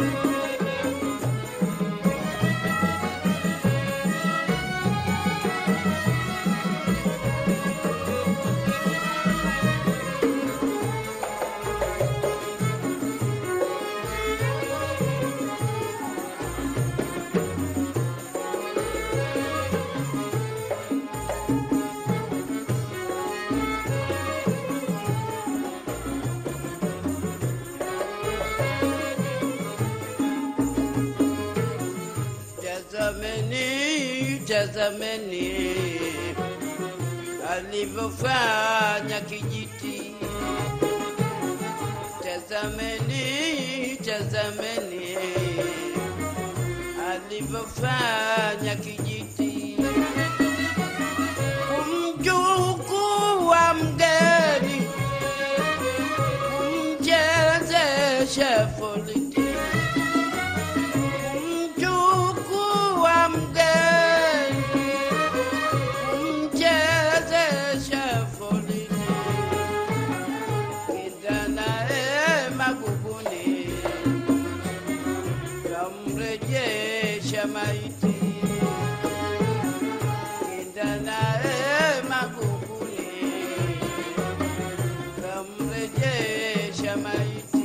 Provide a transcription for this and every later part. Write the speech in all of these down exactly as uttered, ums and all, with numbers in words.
Tazameni, tazameni alivyofanya kijiti. Tazameni, tazameni alivyofanya kijiti. Kumchukua mgeni, kumchezesha foliti. Maiti kindanae maguguni kamrejesha maiti.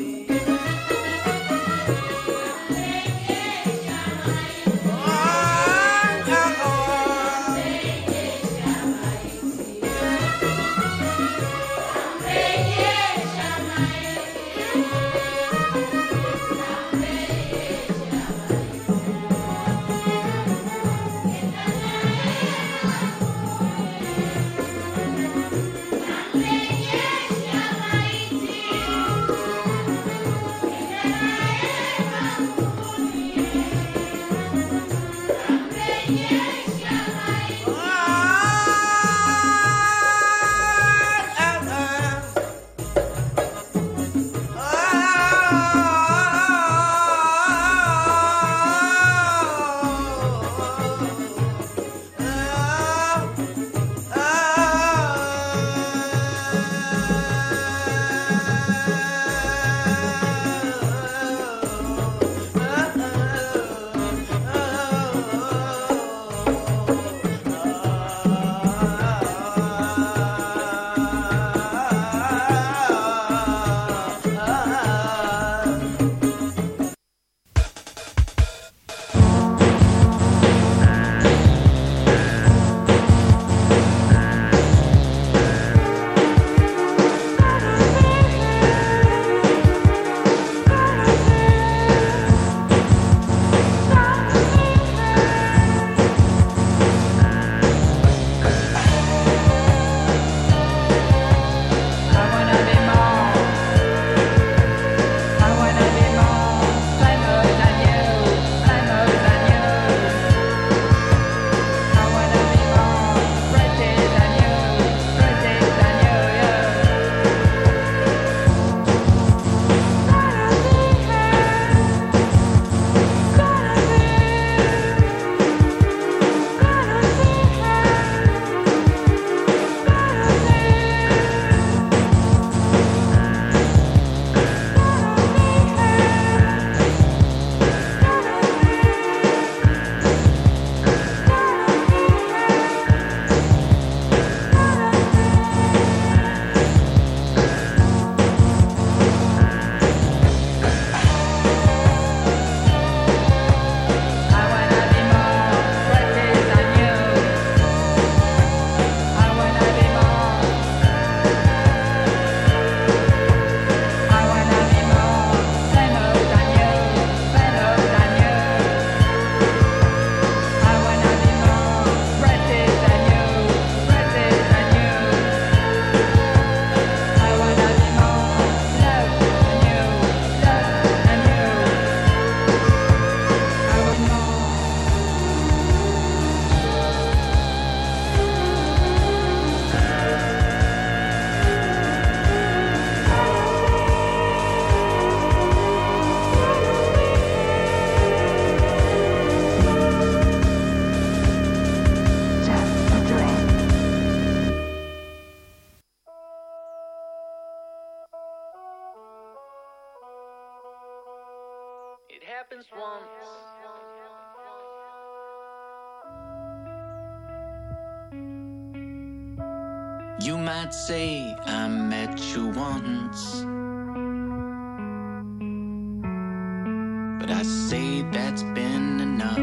It happens once. You might say I met you once, but I say that's been enough.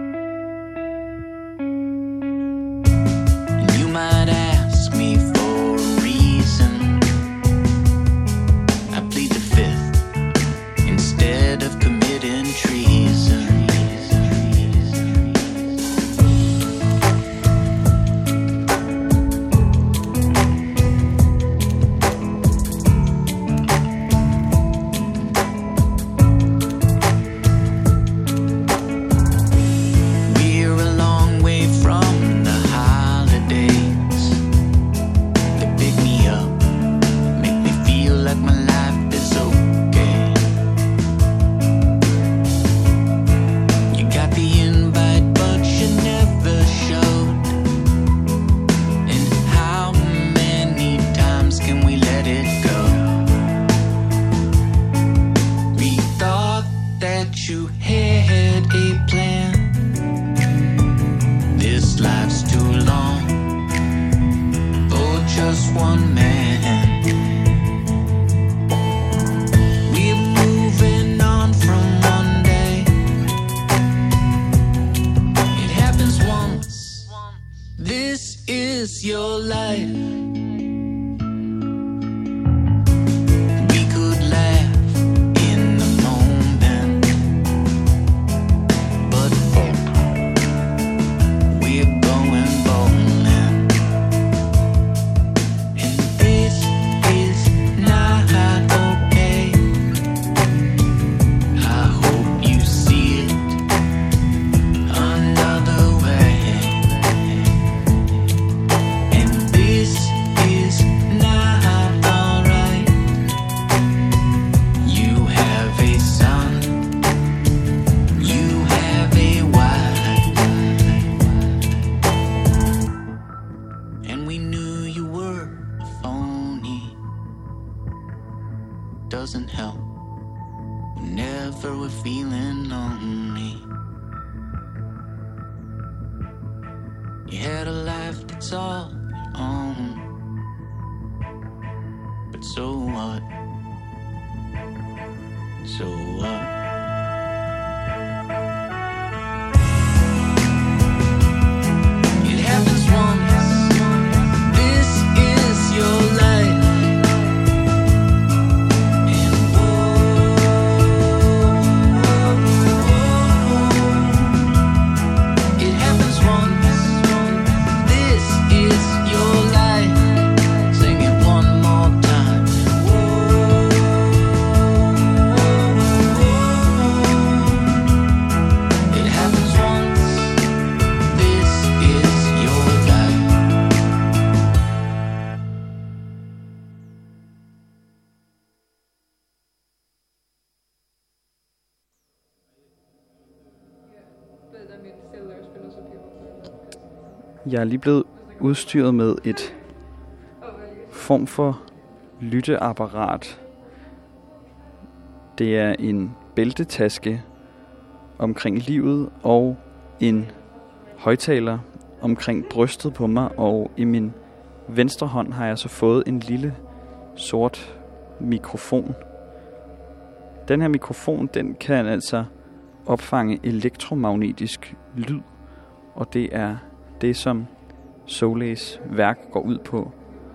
And you might ask me for a reason. I plead the fifth instead of committing treason. Doesn't help whenever we're feeling lonely. You had a life that's all your own, but so what? So what? It happens once. This is your life. Jeg er lige blevet udstyret med et form for lytteapparat. Det er en bæltetaske omkring livet og en højttaler omkring brystet på mig, og i min venstre hånd har jeg så fået en lille sort mikrofon. Den her mikrofon, den kan altså opfange elektromagnetisk lyd, og det er det, som Soleils værk går ud på.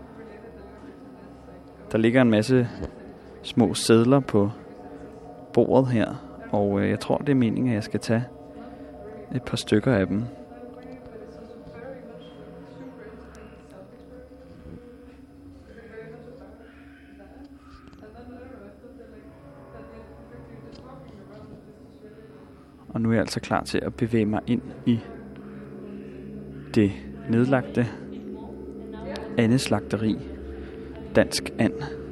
Der ligger en masse små sedler på bordet her, og øh, jeg tror, det er meningen, at jeg skal tage et par stykker af dem. Og nu er jeg altså klar til at bevæge mig ind i det nedlagte andeslagteri Dansk And.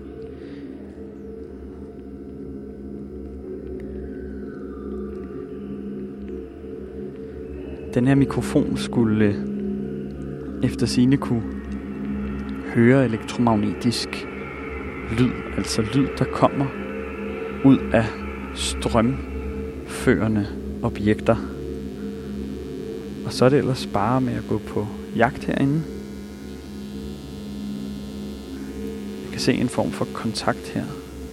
Den her mikrofon skulle øh, efter sigende kunne høre elektromagnetisk lyd, altså lyd, der kommer ud af strøm medførende objekter. Og så er det ellers bare med at gå på jagt herinde. Jeg kan se en form for kontakt her.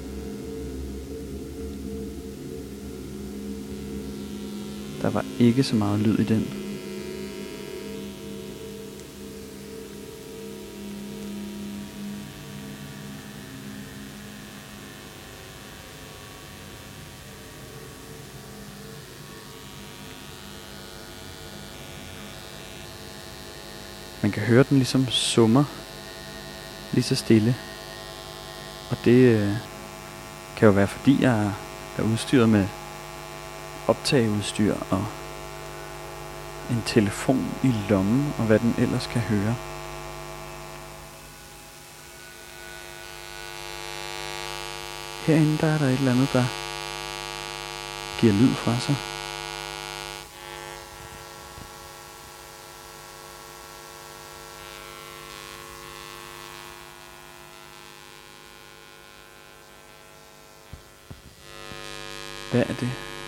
Der var ikke så meget lyd i den. Man kan høre den ligesom summer lige så stille. Og det øh, kan jo være fordi jeg er udstyret med optageudstyr og en telefon i lommen og hvad den ellers kan høre. Herinde der er der et eller andet, der giver lyd fra sig. Hvad er det?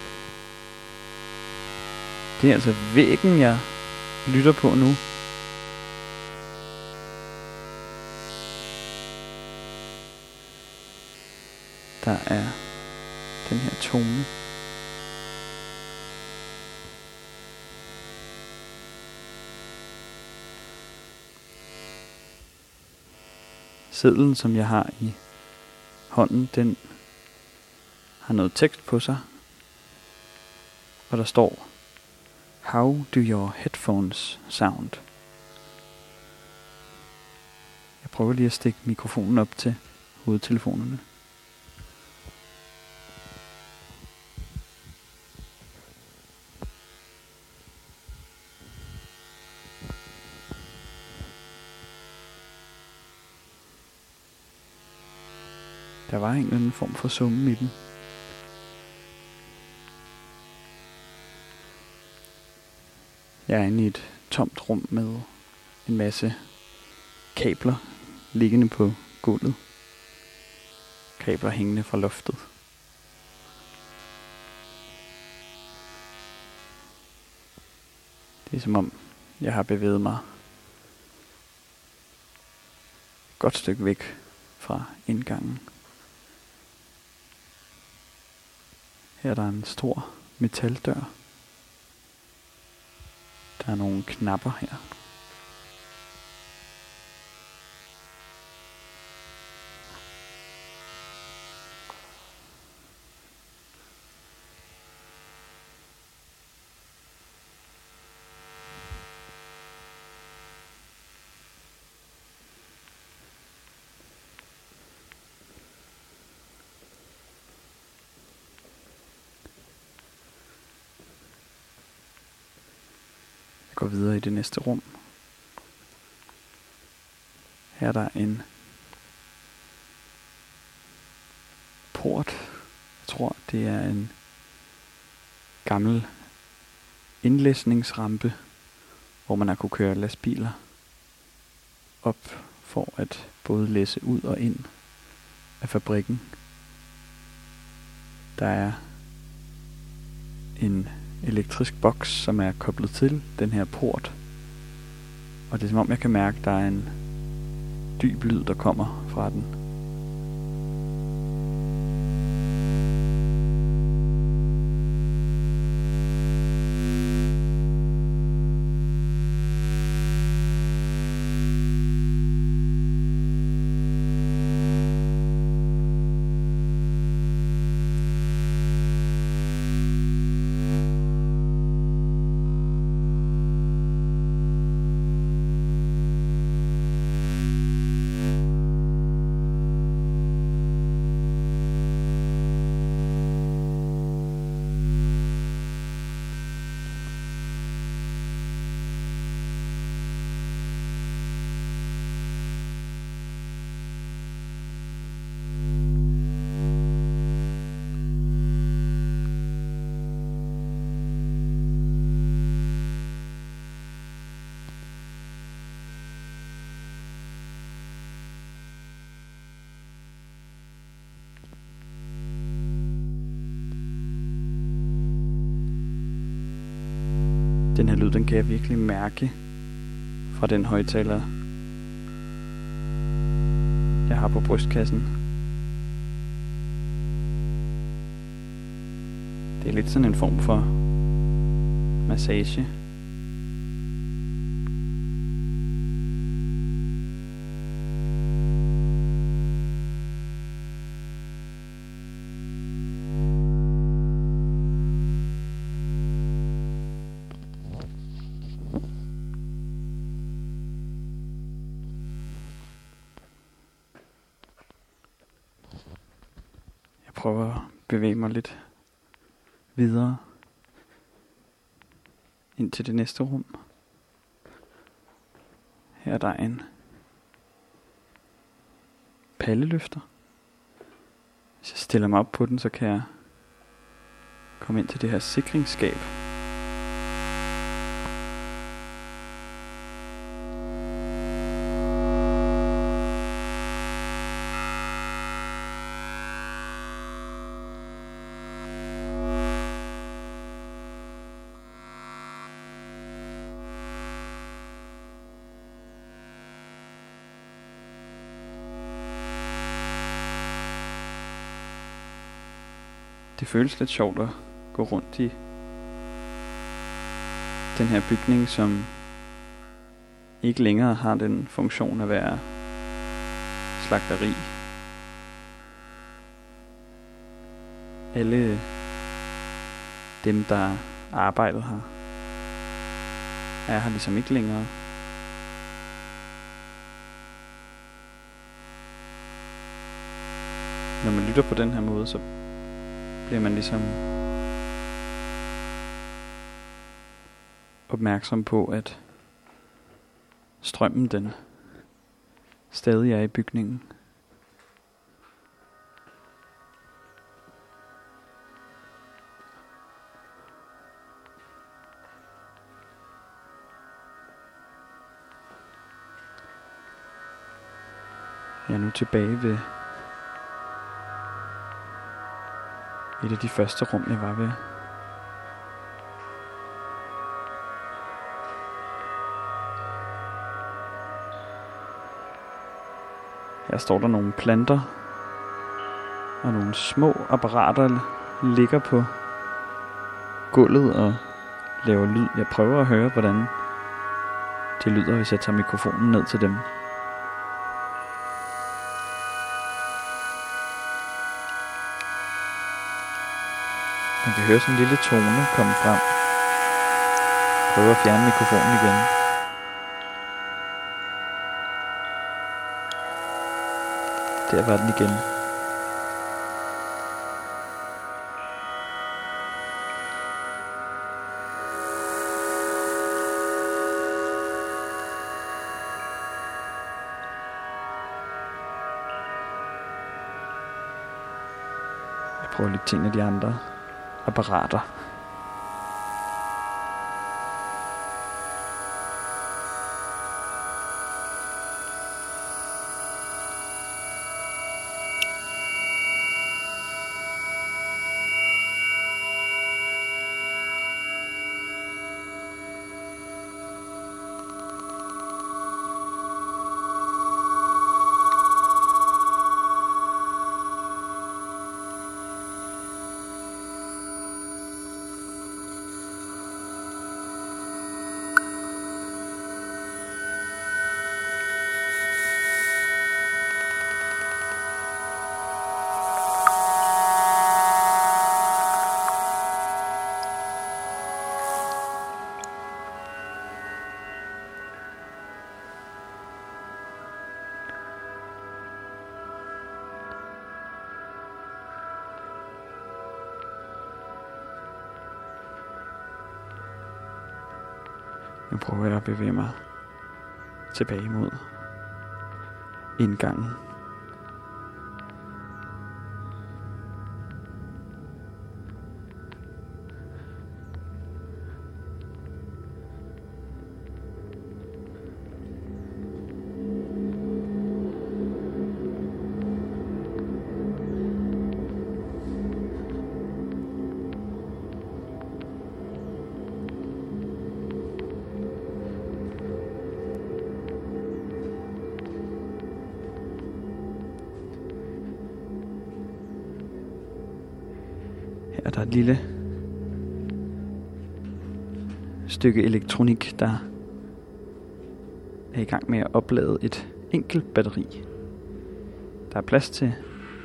Det er altså væggen, jeg lytter på nu. Der er den her tone. Sedlen, som jeg har i hånden, den har noget tekst på sig. Og der står: How do your headphones sound? Jeg prøver lige at stikke mikrofonen op til hovedtelefonerne. Der var en eller anden form for summen i den. Jeg er inde i et tomt rum med en masse kabler liggende på gulvet. Kabler hængende fra loftet. Det er som om jeg har bevæget mig et godt stykke væk fra indgangen. Her er der en stor metaldør. Der er nogle knapper her. Jeg går videre i det næste rum. Her er der en port. Jeg tror, det er en gammel indlæsningsrampe, hvor man har kunne køre lastbiler op for at både læse ud og ind af fabrikken. Der er en elektrisk boks, som er koblet til den her port. Og det er som om jeg kan mærke, at der er en dyb lyd, der kommer fra den. Den her lyd, den kan jeg virkelig mærke fra den højttaler, jeg har på brystkassen. Det er lidt sådan en form for massage. Jeg prøver at bevæge mig lidt videre ind til det næste rum. Her er der en palleløfter. Hvis jeg stiller mig op på den, så kan jeg komme ind til det her sikringsskab. Det føles lidt sjovt at gå rundt i den her bygning, som ikke længere har den funktion at være slagteri. Alle dem, der arbejder her, er her ligesom ikke længere. Når man lytter på den her måde, så bliver man ligesom opmærksom på, at strømmen den stadig er i bygningen. Jeg er nu tilbage ved et af de første rum, jeg var ved. Her står der nogle planter, og nogle små apparater ligger på gulvet og laver lyd. Jeg prøver at høre, hvordan det lyder, hvis jeg tager mikrofonen ned til dem. Man kan høre sådan en lille tone komme frem. Prøv at fjerne mikrofonen igen. Der var den igen. Jeg prøver lidt ting af de andre apparater. Nu prøver jeg at bevæge mig tilbage mod indgangen. er der et lille stykke elektronik, der er i gang med at oplade et enkelt batteri. Der er plads til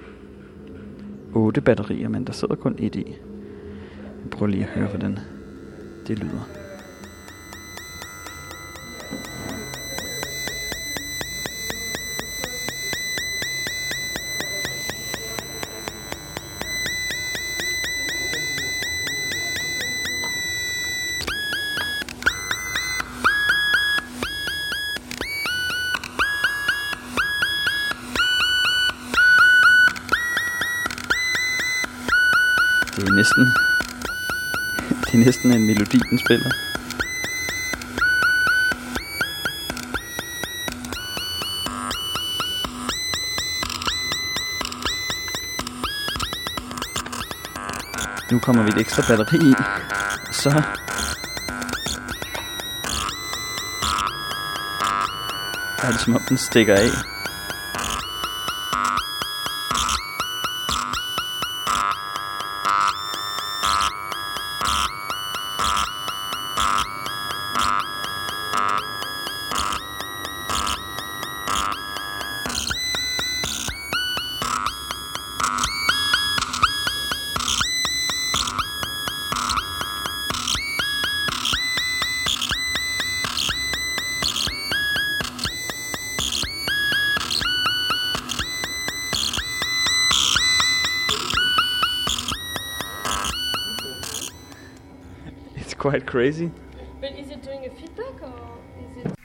otte batterier, men der sidder kun et i. Jeg prøver lige at høre, hvordan det lyder. Det er næsten Det er næsten en melodi, den spiller. Nu kommer vi et ekstra batteri i. Så er det som om den stikker af. Quite crazy. But is it doing a feedback or is it?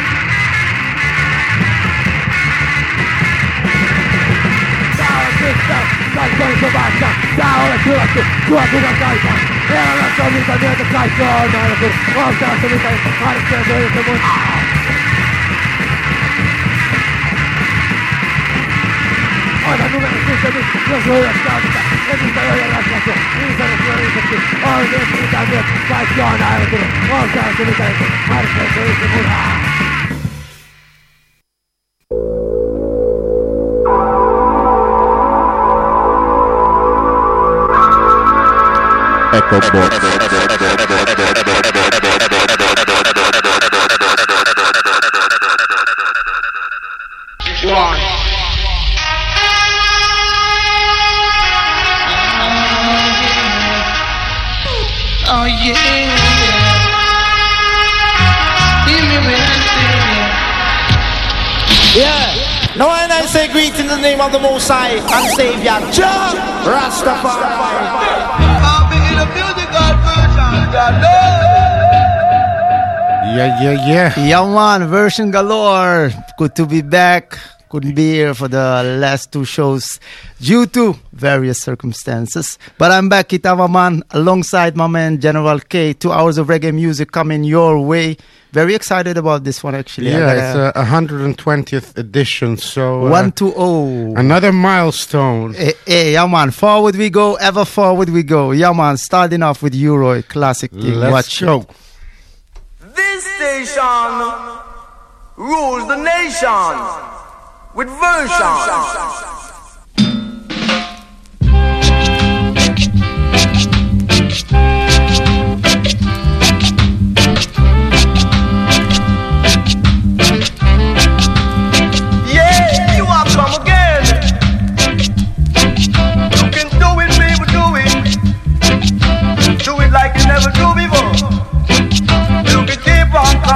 Echo Box. Oh yeah. Hear me when I say Yeah. Now and I say greetings in the name of the Most High and Savior, Jah Rastafari. I'll be in a musical version. Yeah, yeah, yeah. Yeah, man, version galore. Good to be back. Couldn't be here for the last two shows due to various circumstances. But I'm back, Itava Man, alongside my man General K. Two hours of reggae music coming your way. Very excited about this one, actually. Yeah, it's a one hundred twentieth edition, so... Uh, one to oh. Another milestone. Hey, hey, yeah, man, forward we go, ever forward we go. Yeah, man, starting off with Uroy, classic thing. Let's Watch go. it. This station rules the nation with version.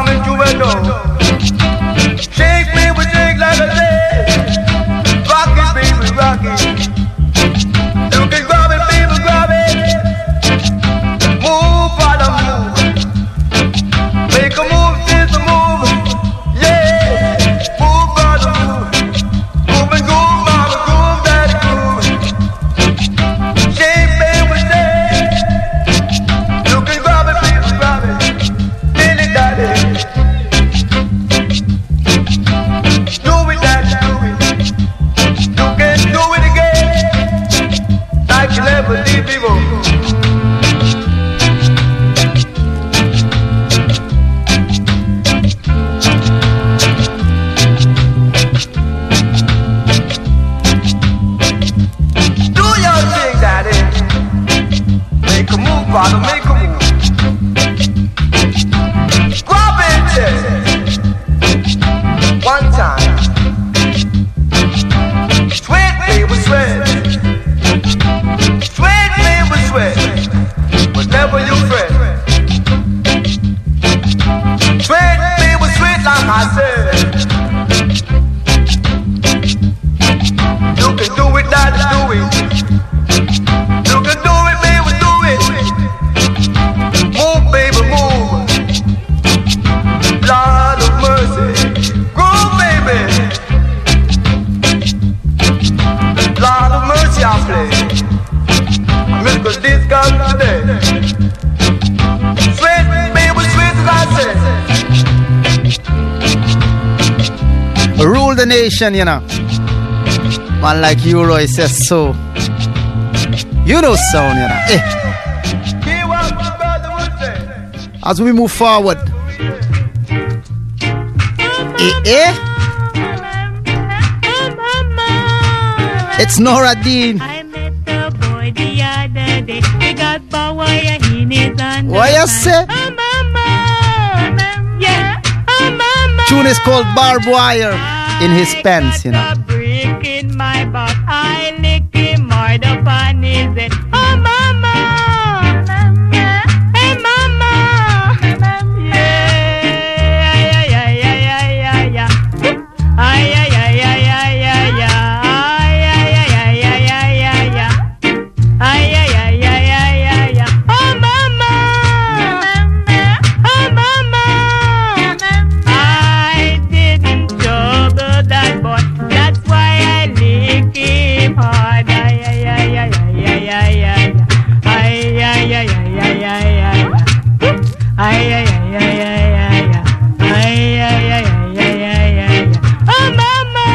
Shake me, we shake like a day. Rock it Godfather make a move. Grab it, one time. Sweat me with sweat. Sweat me with sweat. But never you fret. Sweat me with sweat like I said. You can do it, daddy, do it. You can do it, baby, do it. Move, baby, move. Lord of mercy. Groove, baby. Lord of mercy, I play. Mister Disco today. Sweet, baby, sweet as I said. Rule the nation, you know. Man like you, Roy, says so. You know sound, you know. Eh. As we move forward. Eh, eh. It's Noradine. I met the boy the other day. He got power in his hand. What you say? Oh, mama. Yeah. Oh, mama. Tune is called Barbed Wire in his pants, you know. In my butt, I lick him hard up on his head. Oh, mama, hey, mama, yeah, yeah, yeah, yeah, yeah, yeah, ay, yeah, yeah, yeah, yeah, yeah, yeah, ay, yeah, yeah, yeah, yeah, yeah, yeah, ay, yeah, yeah, yeah, yeah, yeah, yeah. Oh, mama, oh, mama, I didn't trouble that boy. That's why I lick him hard. Ay, ay, ay, ay, ay, ay, ay, ay. Ay, ay, ay, ay, ay, ay, ay. Ay, ay, ay, ay, ay, ay, ay. Ay, ay, ay, ay, ay, ay, ay. Oh, mama.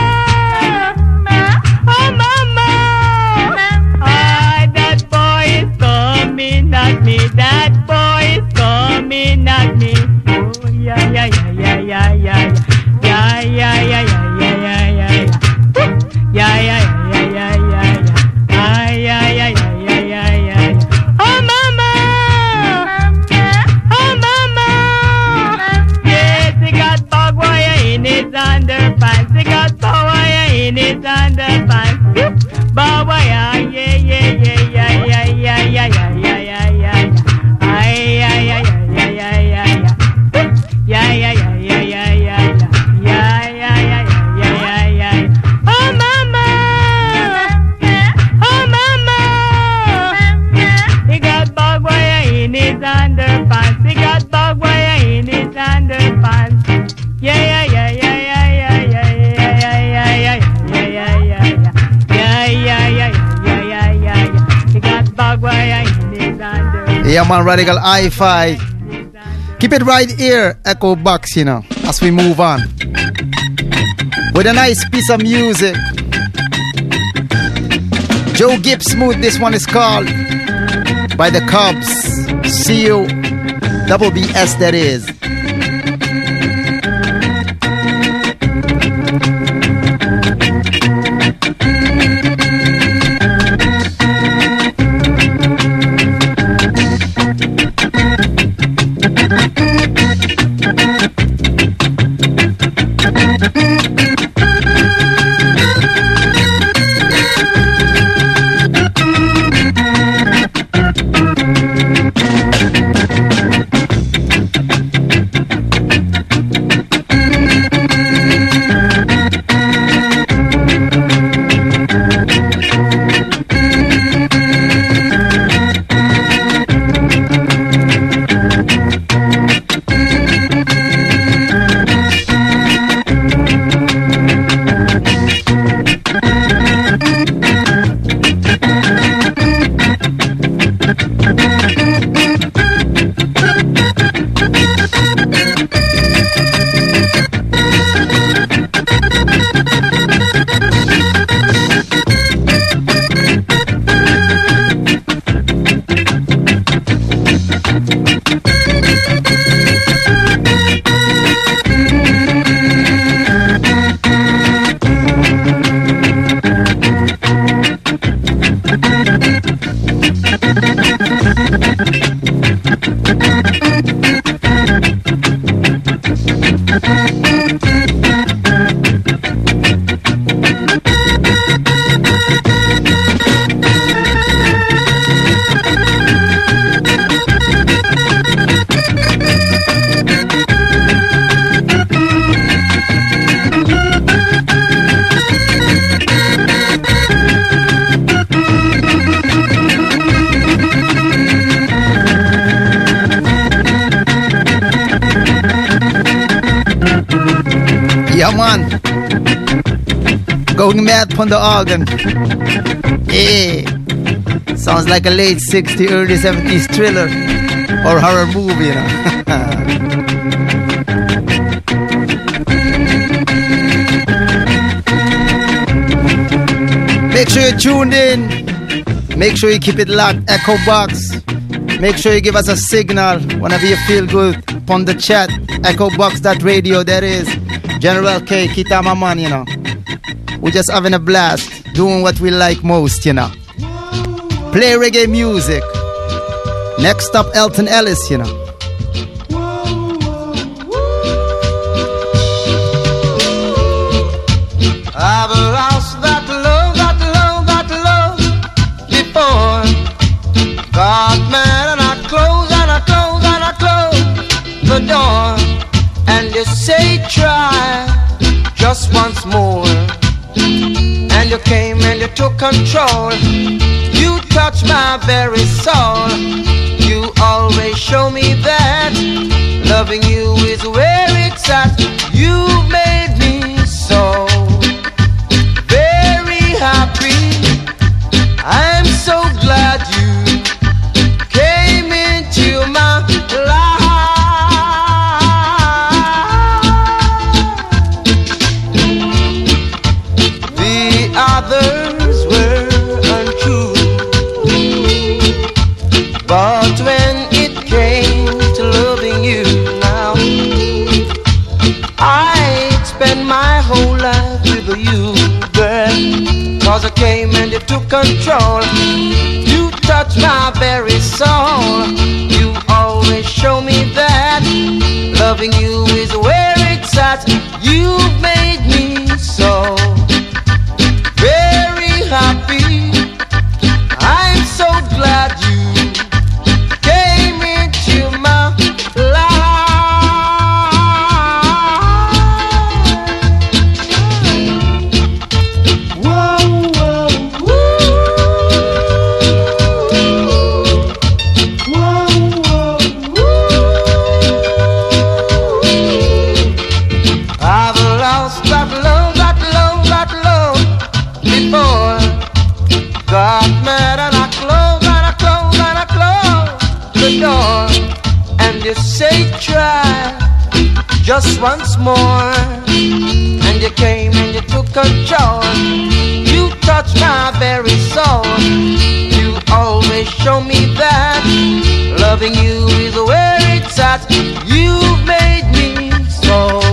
Oh, mama. Ay, that boy is coming at me. That boy is coming at me. Oh, yeah, yeah, yeah, yeah, yeah, yeah. Yeah, yeah, yeah, yeah, yeah, yeah, yeah. Yeah, yeah, yeah, yeah, yeah, yeah, yeah. Ay, yeah, yeah, yeah, yeah, yeah, yeah. Oh, mama. Oh, mama. Yes, he got barbed wire in his underpants. He got barbed wire in his underpants. Barbed wire, yeah, yeah, yeah, yeah, yeah, yeah, yeah, yeah, yeah, yeah, yeah. Ay, yeah, yeah, yeah, yeah, yeah, yeah, yeah. Yeah, yeah, yeah, yeah, yeah, yeah, yeah. Yeah, yeah, yeah, yeah, yeah, yeah, yeah. Oh, mama. Oh, mama. He got barbed wire in his underpants. He got barbed wire in his underpants. Yeah, yeah, yeah, yeah, yeah, yeah, yeah, yeah, yeah, yeah, yeah, yeah, yeah, yeah, yeah, yeah, yeah, yeah, yeah, yeah. He got barbed wire in his underpants. Yeah, man, Radical Hi-Fi. Keep it right here, Echo Box, you know, as we move on. With a nice piece of music. Joe Gibbs Smooth, this one is called By the Cubs. C U double B S, that is. Yeah, man. Going mad on the organ. Hey. Sounds like a late sixties, early seventies thriller or horror movie, you know. Make sure you're tuned in. Make sure you keep it locked. Echo Box. Make sure you give us a signal whenever you feel good on the chat. echo box dot radio, that is. General K, Kitama man, you know. We're just having a blast, doing what we like most, you know. Play reggae music. Next up, Elton Ellis, you know. I've lost that love, that love, that love before. Got mad and I close and I close and I close the door. And you say try just once more. And you came and you took control. You touched my very soul. You always show me that loving you is where it's at. You made me so very happy. I'm so glad you came into my life. The others were untrue, but when it came to loving you now, I'd spend my whole life with you, girl. Cause I came and you took control. You touched my very soul. You always show me that loving you is where it's at. You've made me so very happy. I'm so glad you came into my life. Whoa, whoa, woo. Whoa, whoa, woo. I've lost that love, that love, that love before. Got mad and I close and I close and I close the door. And you say try just once more. And you came and you took control. You touched my very soul. You always show me that loving you is where it's at. You've made me so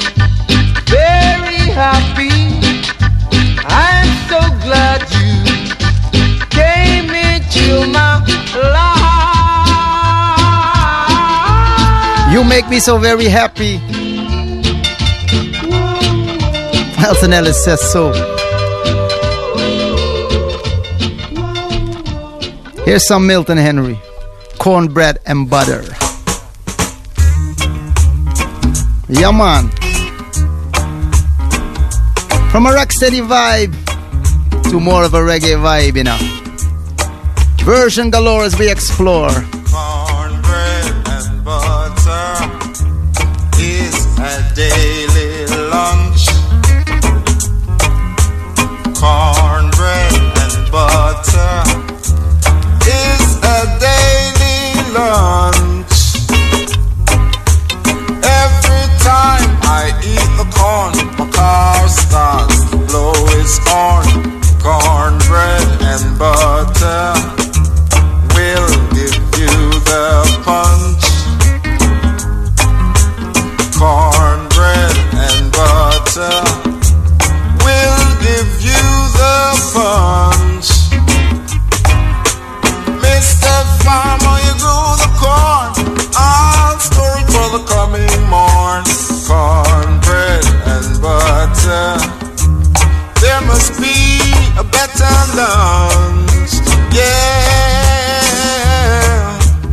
very happy. I'm so glad you came into my life. You make me so very happy. Elton Ellis says so. Here's some Milton Henry. Cornbread and butter. Yeah, man. From a rocksteady vibe to more of a reggae vibe, you know. Version galore as we explore. Cornbread and butter is a daily lunch. Cornbread and butter is a daily lunch. Every time I eat the corn, my car starts to blow its horn. Cornbread and butter will give you the punch. Cornbread and butter will give you the punch. Mister Farmer, you grow the corn, I'll store it for the coming morn. Cornbread and butter, there must be a better lunch. Yeah,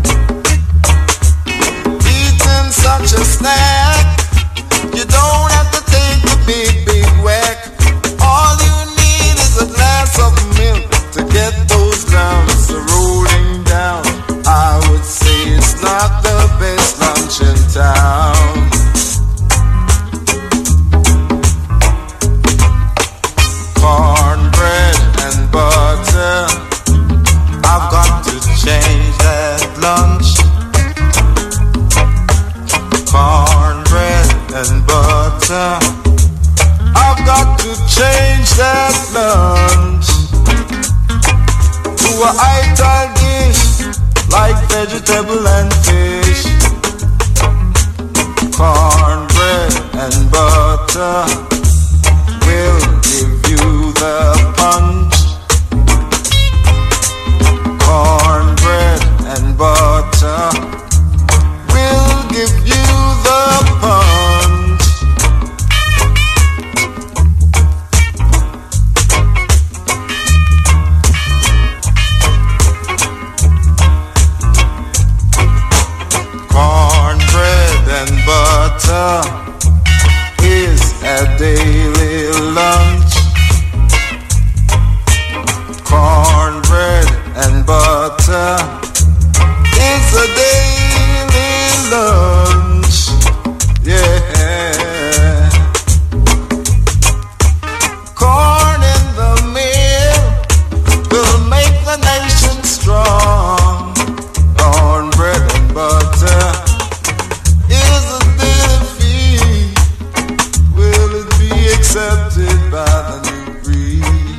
eating such a snack, you don't have to take the big, big whack. All you need is a glass of milk to get those lumps rolling down. I would say it's not the best lunch in town. vegetable and fish, cornbread and butter will give you the punch. Cornbread and butter will give you the punch. Cornbread and butter is a daily lunch. Cornbread and butter is a daily lunch. Yeah. Corn in the mill will make the nation strong. Cornbread and butter is a daily feed. Will it be accepted by the new breed?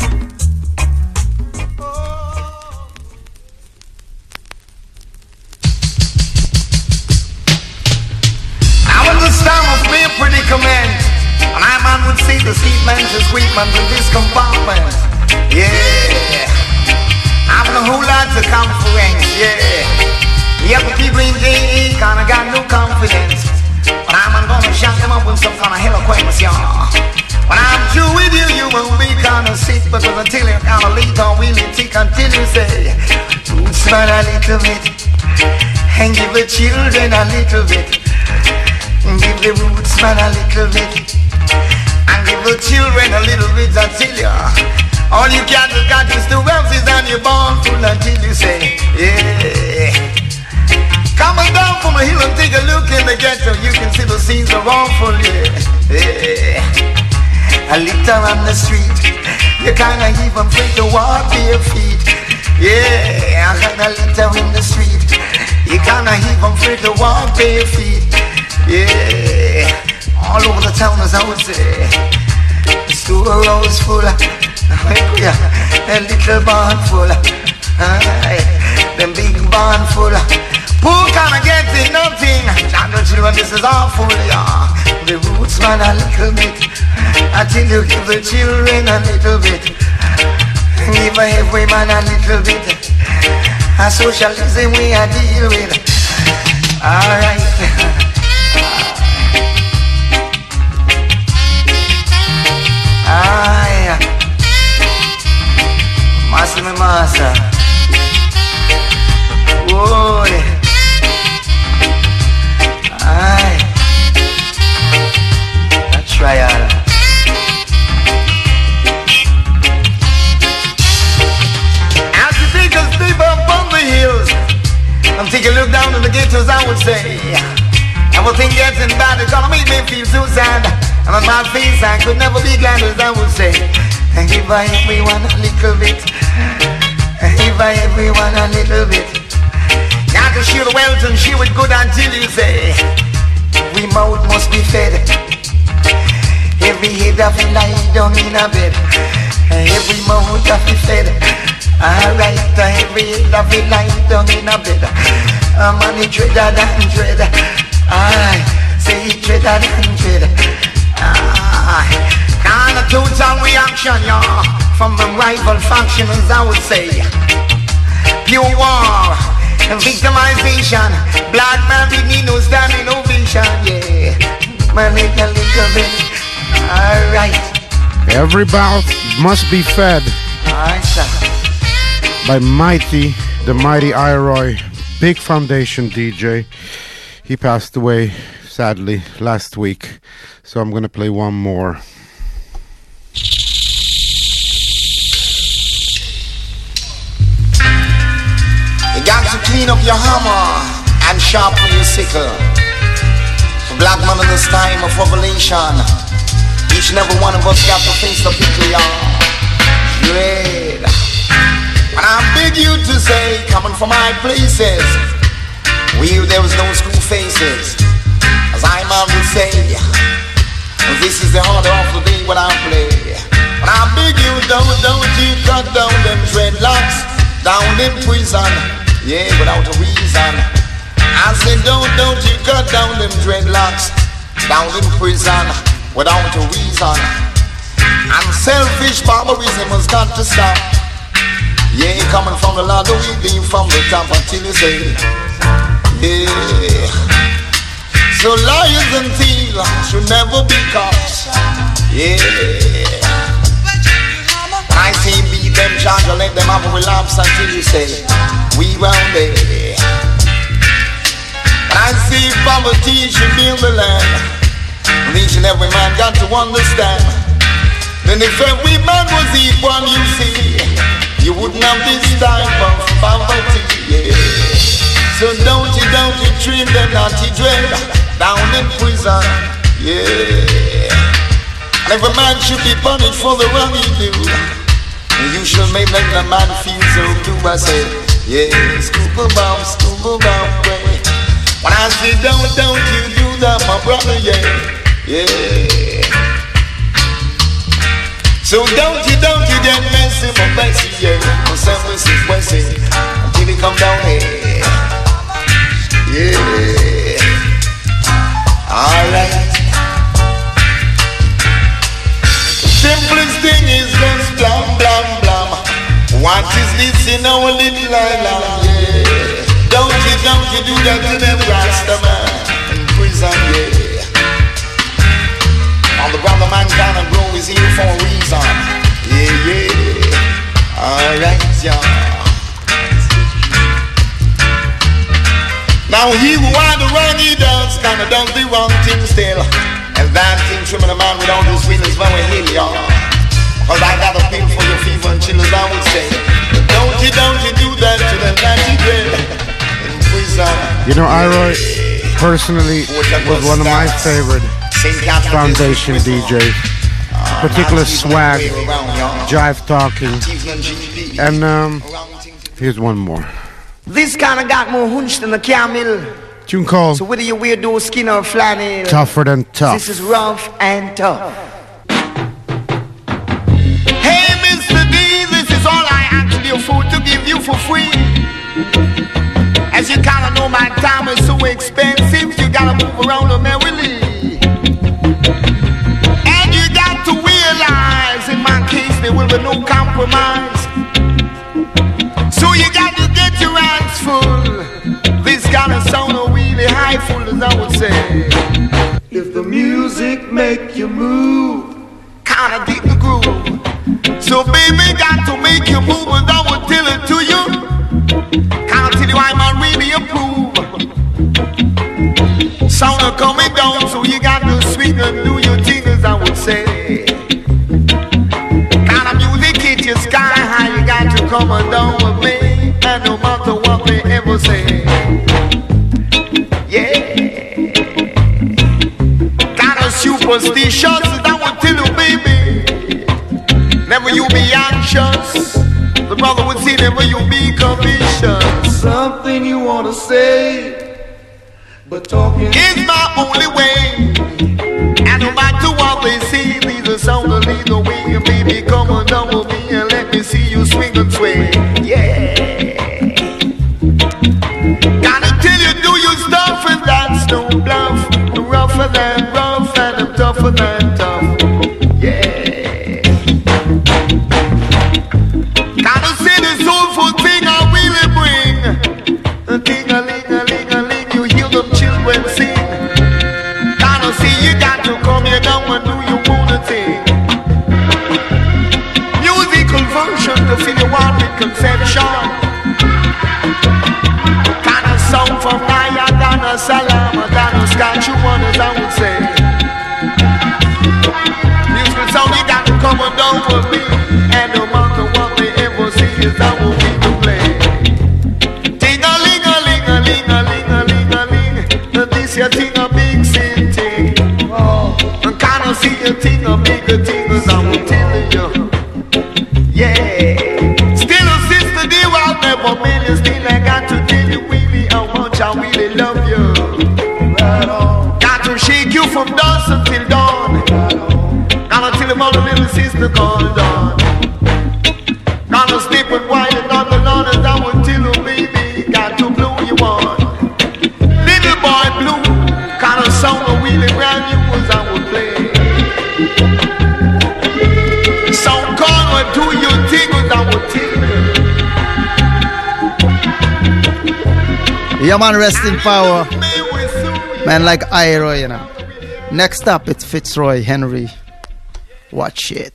I when the storm of me a predicament, and I man would see the sweet man to sweet man in this compartment. Yeah, having a whole lot of conference. Yeah, yeah, the people in J E kinda got no confidence, but I'm gonna shut them up with some kind of eloquence, y'all. When I'm through with you, you won't be kinda sick, because until you're kinda late on will it tick until you say, roots man a little bit, and give the children a little bit. Give the roots man a little bit, and give the children a little bit until you all you got to got is the roses and you're born full until you say, yeah. Coming down from a hill and take a look in the ghetto, you can see the scenes are awful, yeah. Yeah. A litter on the street, you kinda even free to walk bare feet. Yeah, I got a litter in the street, you kinda even free to walk bare feet. Yeah, all over the town as I would say. The storehouse full, a little barn full, aye, them big barn full. Poor kinda getting nothing. Children, children, this is awful, yeah. The roots man a little bit, until you give the children a little bit, give every man a little bit. A socialism we a deal with. Alright. Aye, master me master. Boy, aye, a trial. As you take a step up on the hills and take a look down in the ghettos, I would say everything getting bad, it's gonna make me feel so sad. And on my face I could never be glad, as I would say, and give everyone a little bit, and give everyone a little bit. Now to share the wealth and share it good until you say, we mouth must be fed. Every head of it lie down in a bed, and every mouth have be fed. Alright, every head of it lie down in a bed. A man he dreader than dread. I say he dreader than dread. Ah, kind of total reaction, y'all, from the rival factions, I would say. Pure war and victimization. Black man, we need no standing ovation, yeah. Man, make a little bit. Alright. Every mouth must be fed. Alright, sir. By Mighty, the Mighty Iroy, big foundation D J. He passed away, sadly, last week. So I'm gonna play one more. You got to clean up your hammer and sharpen your sickle. For black man in this time of revelation, each and every one of us got to face the pickle, y'all. Dread. And I beg you to say, coming from high places, where there was no school faces, as I man would say, this is the order of the day when I play. But I beg you, don't, don't you cut down them dreadlocks down in prison. yeah, without a reason. I said, don't, don't you cut down them dreadlocks down in prison without a reason. And selfish barbarism has got to stop. Yeah, coming from the Lord, we leave from the top until you say, yeah. So liars and thieves should never be cops. Yeah. I say beat them, charge or let them have a relapse until you say, we round there. I see poverty should build the land. And each and every man got to understand. Then if every man was equal, you see, you wouldn't have this type of poverty, yeah. So don't you, don't you dream them naughty dread down in prison, yeah. And every man should be punished for the wrong he do. And you should make them the man feel so too. I say, yeah, scuba bomb, scuba bomb, pray. When I say don't, don't you do that, my brother, yeah, yeah. So don't you, don't you get messy, my Bessie, yeah. For some Bessie, Bessie, until you come down here, yeah. Alright. Simplest thing is just blam, blam, blam. What is this in our little island, yeah. Don't you, don't you do that to them Rasta man in prison, yeah. All the brother man kind of grow is here for a reason, yeah, yeah. Alright, y'all. Now he who had the wrong he does, kind of does the wrong thing still. And that thing trimming a man without his feelings very hill, y'all. Cause I got a feel for your fever and chillers, I would say. Don't you, don't you do that to them natty dread. You know, Iroy personally was one of my favorite Foundation D Js. Particular swag, jive talking, and um, here's one more. This kind of got more hunch than a camel. Tune called So whether you wear those skin or flannel, Tougher Than Tough. This is rough and tough. Hey, Mister D, this is all I actually afford to give you for free. As you kinda know, my time is so expensive, you gotta move around merrily. And you got to realize, in my case, there will be no compromise. So you got to get your hands full. This kind of sound are really high full, as I would say. If the music make you move, kinda dig the groove. So baby, got to make you move, and I will tell it to you. Can't tell you I'm not really approve. Sound are coming down, so you got to swing and do your thing, as I would say. Kind of music hit you sky high, you got to come on down with me, and no matter what they ever say. Yeah. Kind of superstitious, as I would tell you, baby. Never you be anxious. The brother would say never you be convicious. Something you wanna say, but talking is my only way. And no matter what they say, these are sound to lead the way. And baby, come on down with me and let me see you swing and sway. Yeah. Gotta tell you, do your stuff, and that's no bluff. I'm rougher than rough, and I'm tougher than tough. To feel you want with conception. Kind of song from Niagara, Salama, Dano, Saskatchewan, as I would say. Musical sound, you got to come on down with me. And no matter what they ever see, is that will be the play. Ting-a-ling-a-ling-a-ling-a-ling-a-ling. This your thing a big city. And kind of see your thing a bigger thing, as I will tell you. Yeah. Still a sister dear, I'll never million. Still I got to tell you really how much I really love you. Right on. Got to shake you from dusk until dawn. Right on. Gotta tell him all the little sister called on. Gotta sleep and whine and on the lawn, as I would tell you, baby. you want. Little boy blue, kind of song of Willie Brown News I will play. Some corn will do your tingles I will tingle. Yeah, man, rest in power. Man like Iro, you know. Next up, it's Fitzroy Henry. Watch it.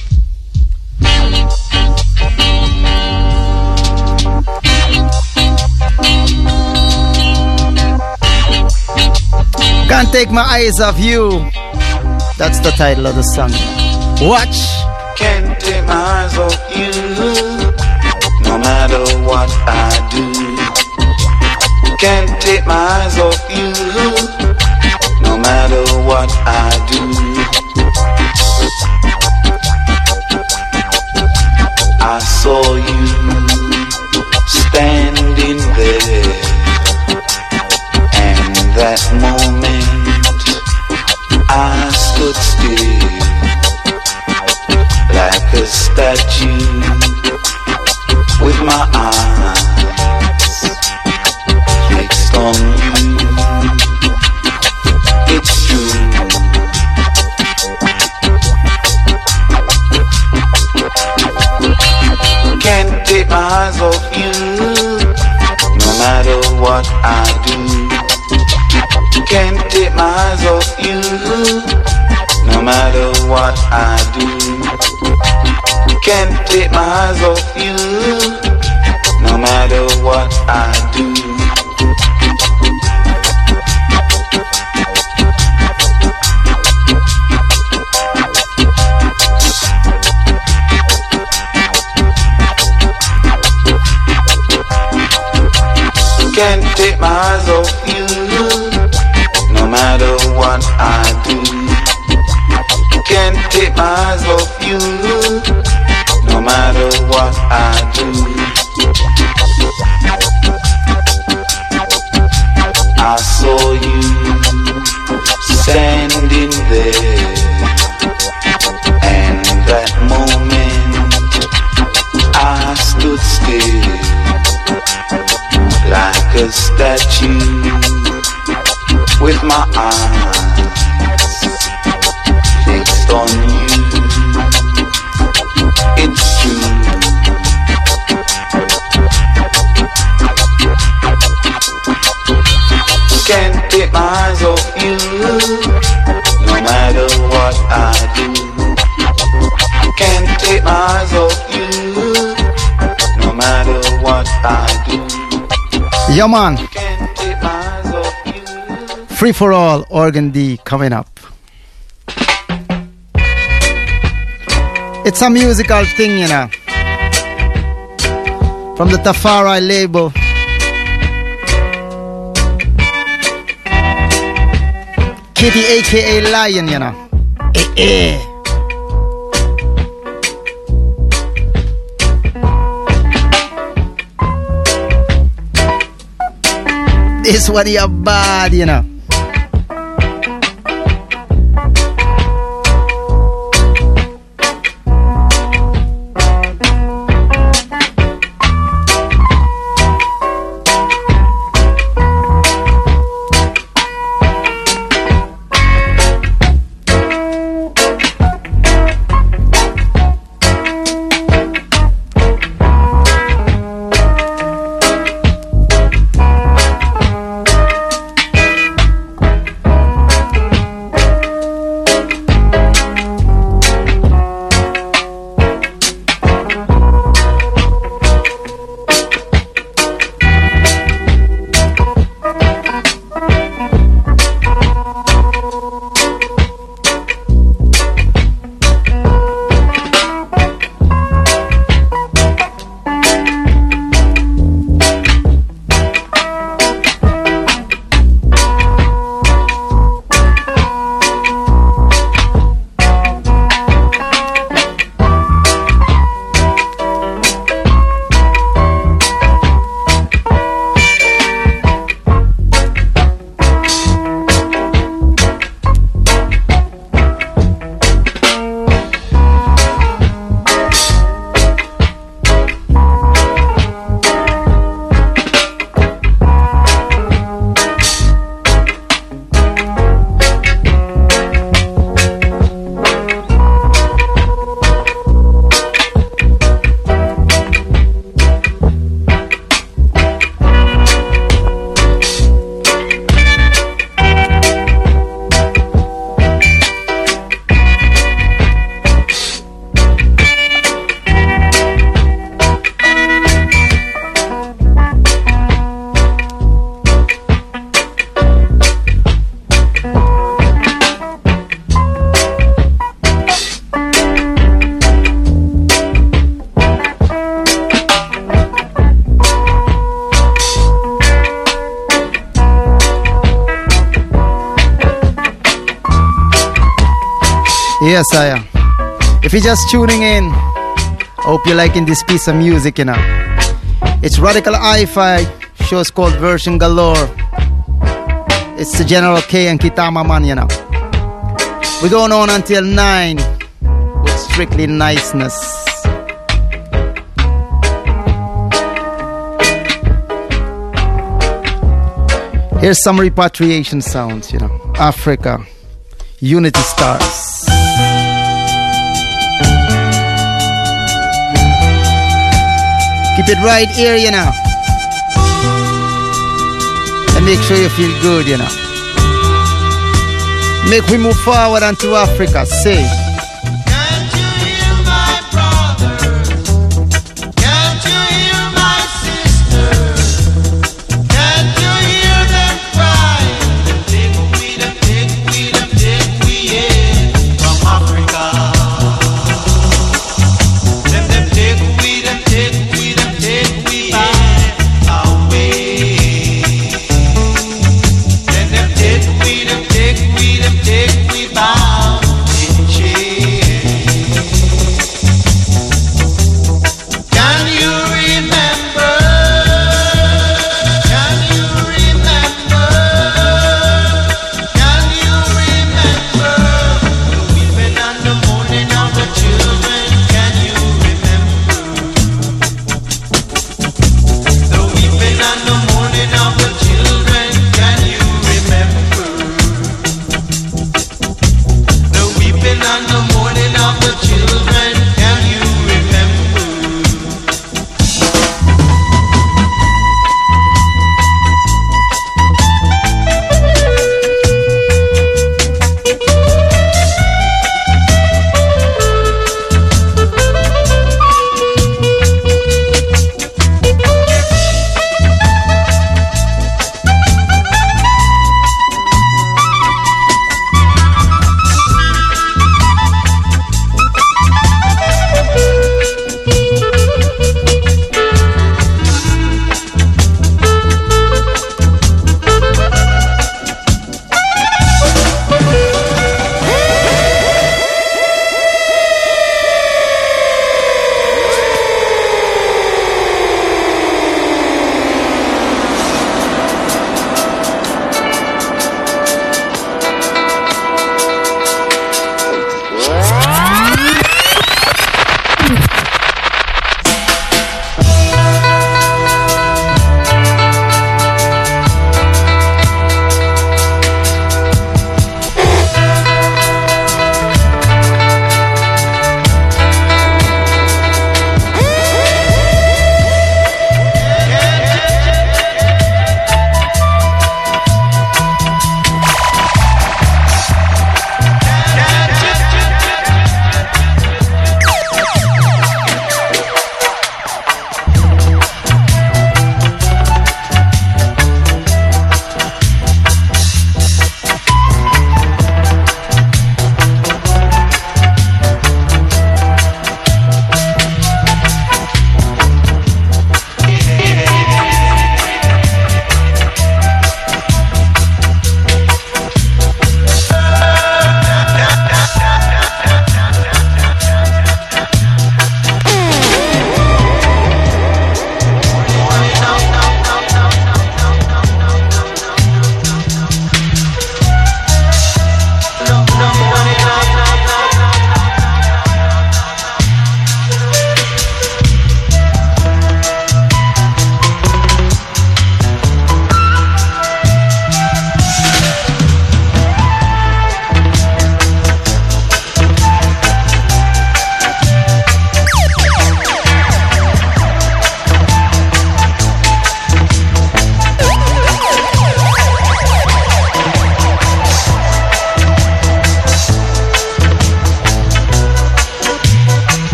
Can't take my eyes off you. That's the title of the song. Watch. Can't take my eyes off you, no matter what I do. Can't take my eyes off you, no matter what I do. I saw you standing there, and that moment I stood still like a statue with my eyes fixed on you. It's true. Can't take my eyes off you, no matter what I do. Can't take my eyes off you, no matter what I do. Can't take my eyes off you, no matter what I do. Can't take my eyes off you, no matter what I do. Can't take my eyes off you, no matter what I do. I saw you standing there, and that moment I stood still like a statue with my eyes fixed on you. It's true. Can't take my eyes off you, no matter what I do. Can't take my eyes off you, no matter what I do. Yeah, man. Free for all, Organ D coming up. It's a musical thing, you know. From the Tafari label. Kitty aka Lion, you know. Eh eh. This one you're bad, you know. Yes, I am. If you're just tuning in, hope you're liking this piece of music, you know. It's Radical Hi-Fi. Show's called Version Galore. It's the General K and Kitama Man, you know. We're going on until nine with strictly niceness. Here's some repatriation sounds, you know. Africa, Unity Stars. Keep it right here, you know. And make sure you feel good, you know. Make we move forward onto Africa, say. Can't you hear my brothers? Can't you hear my sisters? Can't you hear them crying? Take we, them take we, them take we in from Africa. Them them take we, them take we, them take we in away. Then them take we, them take we, them take we bound in chains.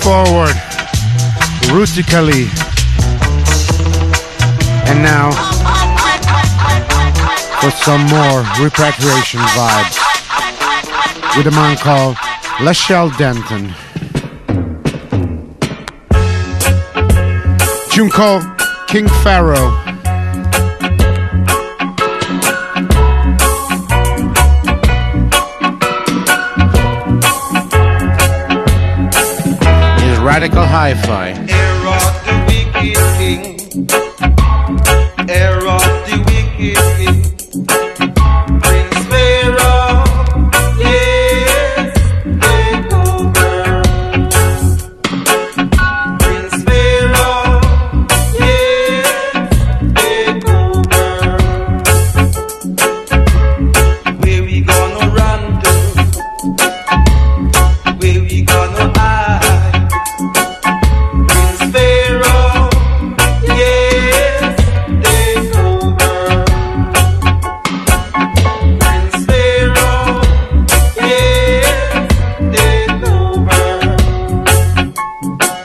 forward, Rutically. And now, for some more repatriation vibes, with a man called Lachelle Denton. Tune called King Pharaoh. Radical Hi-Fi. Herod the wicked king